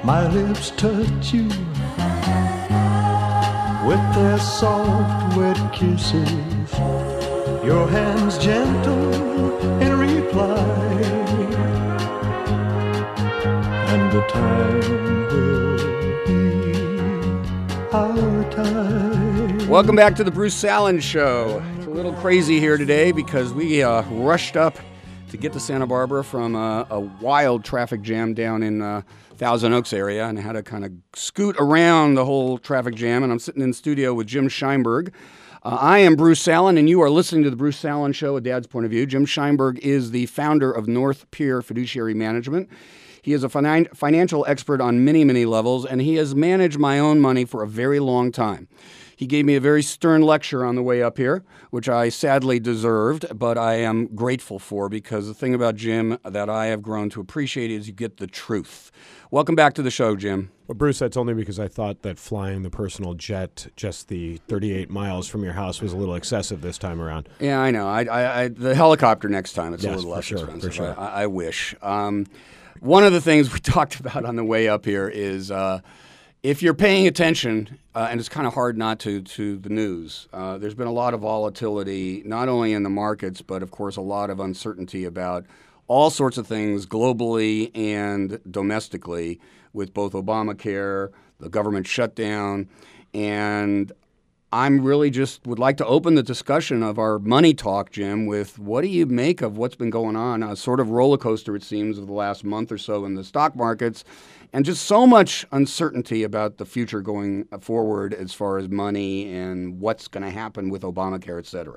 My lips touch you with their soft, wet kisses. Your hands gentle in reply. And the time will be our time. Welcome back to the Bruce Salen Show. It's a little crazy here today because we rushed up to get to Santa Barbara from a wild traffic jam down in Thousand Oaks area, and I had to kind of scoot around the whole traffic jam, and I'm sitting in the studio with Jim Scheinberg. I am Bruce Salen, and you are listening to the Bruce Salen Show, A Dad's Point of View. Jim Scheinberg is the founder of North Pier Fiduciary Management. He is a financial expert on many, many levels, and he has managed my own money for a very long time. He gave me a very stern lecture on the way up here, which I sadly deserved, but I am grateful for, because the thing about Jim that I have grown to appreciate is you get the truth. Welcome back to the show, Jim. Well, Bruce, that's only because I thought that flying the personal jet just the 38 miles from your house was a little excessive this time around. Yeah, I know. I the helicopter next time, it's a little less expensive. For sure. I wish. One of the things we talked about on the way up here is if you're paying attention, and it's kind of hard not to the news, there's been a lot of volatility, not only in the markets, but, of course, a lot of uncertainty about all sorts of things globally and domestically, with both Obamacare, the government shutdown, and I'm really just would like to open the discussion of our money talk, Jim, with what do you make of what's been going on, a sort of roller coaster, it seems, of the last month or so in the stock markets, and just so much uncertainty about the future going forward as far as money and what's going to happen with Obamacare, et cetera.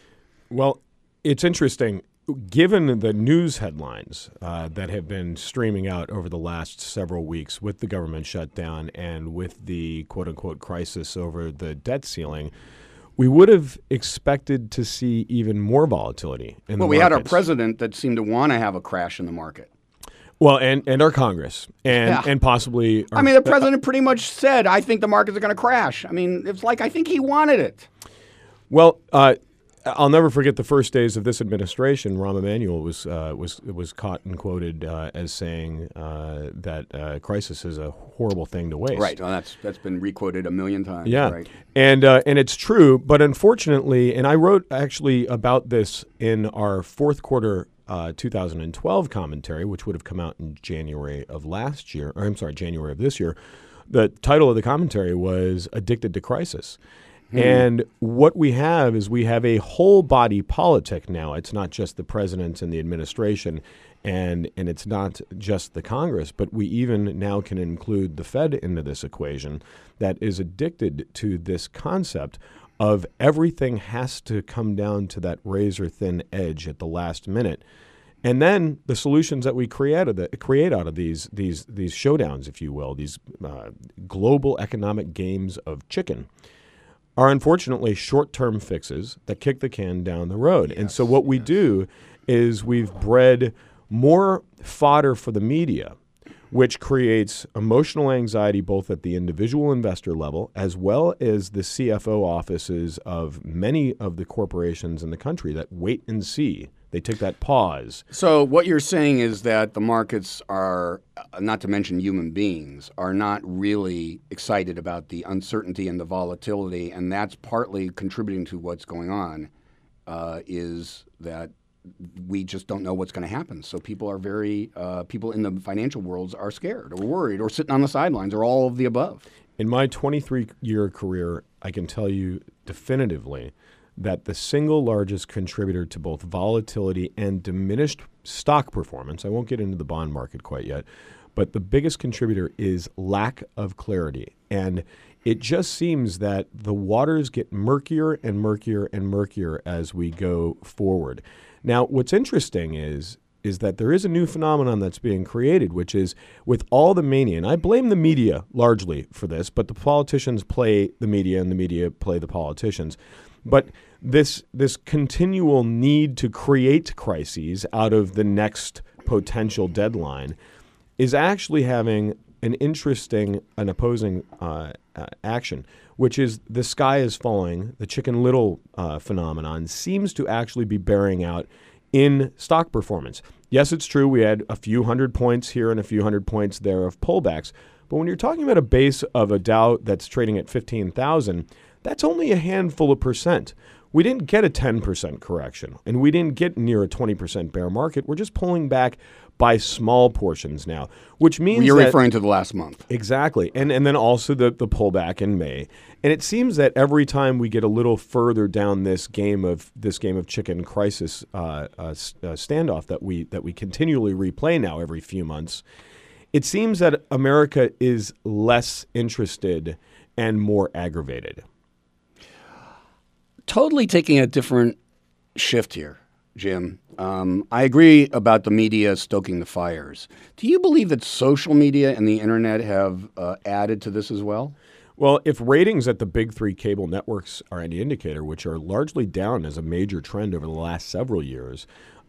Well, it's interesting. Given the news headlines that have been streaming out over the last several weeks with the government shutdown and with the quote-unquote crisis over the debt ceiling, we would have expected to see even more volatility in the markets. Well, we had our president that seemed to want to have a crash in the market. Well, and our Congress, and possibly... the president pretty much said, I think the markets are going to crash. I mean, it's like I think he wanted it. Well, I'll never forget the first days of this administration. Rahm Emanuel was caught and quoted as saying that crisis is a horrible thing to waste. Right. Well, that's been requoted a million times. Yeah. Right. And it's true, but unfortunately, and I wrote actually about this in our fourth quarter 2012 commentary, which would have come out in January of this year. The title of the commentary was Addicted to Crisis. And what we have is we have a whole body politic now. It's not just the president and the administration, and it's not just the Congress, but we even now can include the Fed into this equation that is addicted to this concept of everything has to come down to that razor-thin edge at the last minute. And then the solutions that we create out of these showdowns, if you will, these global economic games of chicken, are unfortunately short-term fixes that kick the can down the road. Yes, and so what we do is we've bred more fodder for the media, which creates emotional anxiety both at the individual investor level as well as the CFO offices of many of the corporations in the country that wait and see. They take that pause. So what you're saying is that the markets are, not to mention human beings, are not really excited about the uncertainty and the volatility, and that's partly contributing to what's going on, is that we just don't know what's going to happen. So people are people in the financial worlds are scared or worried or sitting on the sidelines or all of the above. In my 23-year career, I can tell you definitively that the single largest contributor to both volatility and diminished stock performance, I won't get into the bond market quite yet, but the biggest contributor is lack of clarity. And it just seems that the waters get murkier and murkier and murkier as we go forward. Now, what's interesting is that there is a new phenomenon that's being created, which is with all the mania, and I blame the media largely for this, but the politicians play the media and the media play the politicians. But this continual need to create crises out of the next potential deadline is actually having an interesting and opposing action, which is the sky is falling. The Chicken Little phenomenon seems to actually be bearing out in stock performance. Yes, it's true we had a few hundred points here and a few hundred points there of pullbacks. But when you're talking about a base of a Dow that's trading at 15,000, that's only a handful of percent. We didn't get a 10% correction, and we didn't get near a 20% bear market. We're just pulling back by small portions now, which means You're referring to the last month. Exactly. And then also the pullback in May. And it seems that every time we get a little further down this game of chicken crisis standoff that we continually replay now every few months, it seems that America is less interested and more aggravated. Totally taking a different shift here, Jim. I agree about the media stoking the fires. Do you believe that social media and the internet have added to this as well? Well, if ratings at the big three cable networks are any indicator, which are largely down as a major trend over the last several years,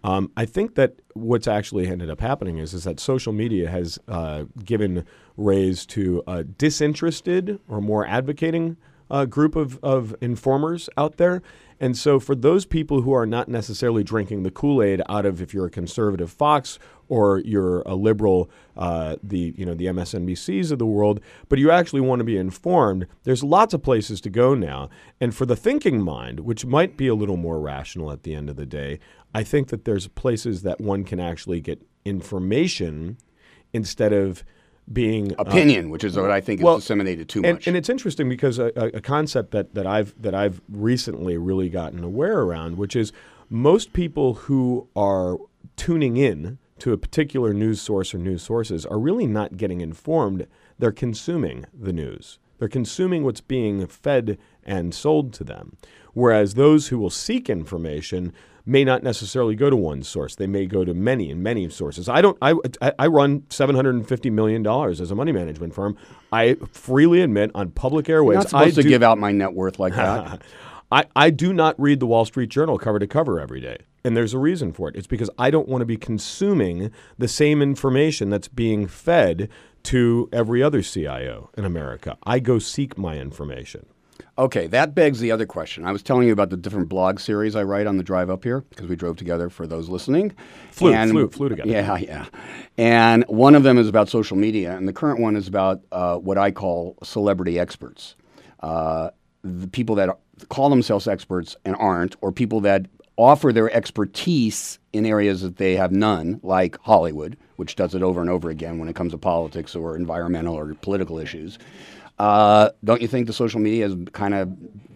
I think that what's actually ended up happening is that social media has given raise to a disinterested or more advocating group of informers out there. And so for those people who are not necessarily drinking the Kool-Aid out of, if you're a conservative Fox or you're a liberal, the MSNBCs of the world, but you actually want to be informed, there's lots of places to go now. And for the thinking mind, which might be a little more rational at the end of the day, I think that there's places that one can actually get information instead of being opinion, which is what I think is disseminated too much. And it's interesting because a concept that I've recently really gotten aware around, which is most people who are tuning in to a particular news source or news sources are really not getting informed. They're consuming the news. They're consuming what's being fed and sold to them. Whereas those who will seek information may not necessarily go to one source. They may go to many sources. I run $750 million as a money management firm. I freely admit on public airwaves. You're not supposed to give out my net worth like that. I do not read the Wall Street Journal cover to cover every day. And there's a reason for it. It's because I don't want to be consuming the same information that's being fed to every other CIO in America. I go seek my information. Okay, that begs the other question. I was telling you about the different blog series I write on the drive up here because we drove together for those listening. Flew together. Yeah. And one of them is about social media, and the current one is about what I call celebrity experts. The people that call themselves experts and aren't, or people that offer their expertise in areas that they have none, like Hollywood, which does it over and over again when it comes to politics or environmental or political issues. Don't you think the social media has kind of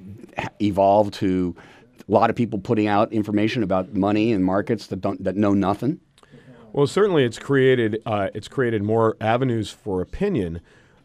evolved to a lot of people putting out information about money and markets that know nothing? Well, certainly it's created more avenues for opinion,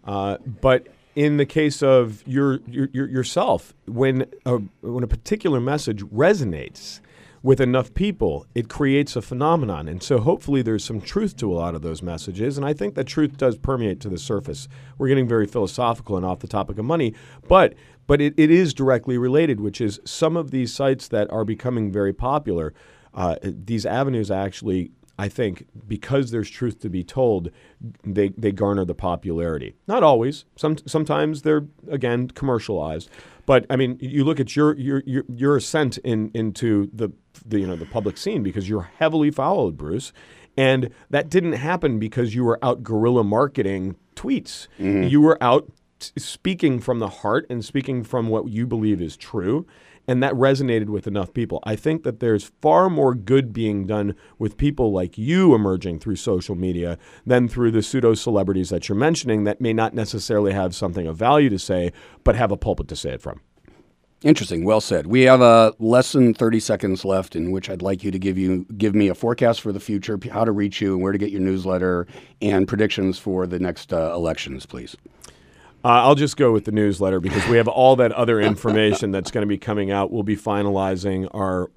but in the case of yourself, when a particular message resonates with enough people, it creates a phenomenon. And so hopefully there's some truth to a lot of those messages. And I think that truth does permeate to the surface. We're getting very philosophical and off the topic of money, but it is directly related, which is some of these sites that are becoming very popular, these avenues actually, I think, because there's truth to be told, they garner the popularity. Not always. Sometimes they're, again, commercialized. But I mean, you look at your ascent into the public scene because you're heavily followed, Bruce, and that didn't happen because you were out guerrilla marketing tweets. Mm-hmm. You were out speaking from the heart and speaking from what you believe is true. And that resonated with enough people. I think that there's far more good being done with people like you emerging through social media than through the pseudo-celebrities that you're mentioning that may not necessarily have something of value to say, but have a pulpit to say it from. Interesting. Well said. We have less than 30 seconds left in which I'd like you to give me a forecast for the future, how to reach you, and where to get your newsletter, and predictions for the next elections, please. I'll just go with the newsletter because we have all that other information that's going to be coming out. We'll be finalizing our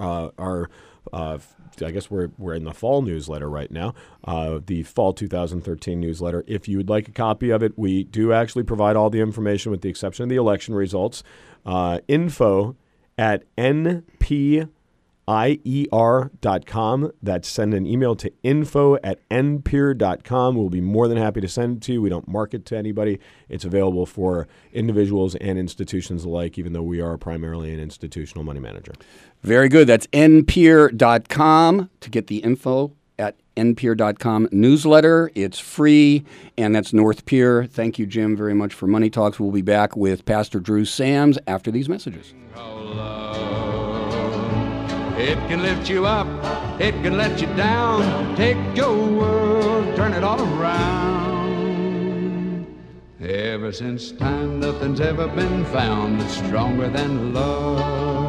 I guess we're in the fall newsletter right now, the fall 2013 newsletter. If you would like a copy of it, we do actually provide all the information with the exception of the election results. Info at npir.org. IER.com. That's send an email to info@npeer.com. We'll be more than happy to send it to you. We don't market to anybody. It's available for individuals and institutions alike, even though we are primarily an institutional money manager. Very good. That's npeer.com to get the info at npeer.com newsletter. It's free, and that's North Pier. Thank you, Jim, very much for Money Talks. We'll be back with Pastor Drew Sams after these messages. It can lift you up, it can let you down, take your world, turn it all around. Ever since time, nothing's ever been found that's stronger than love.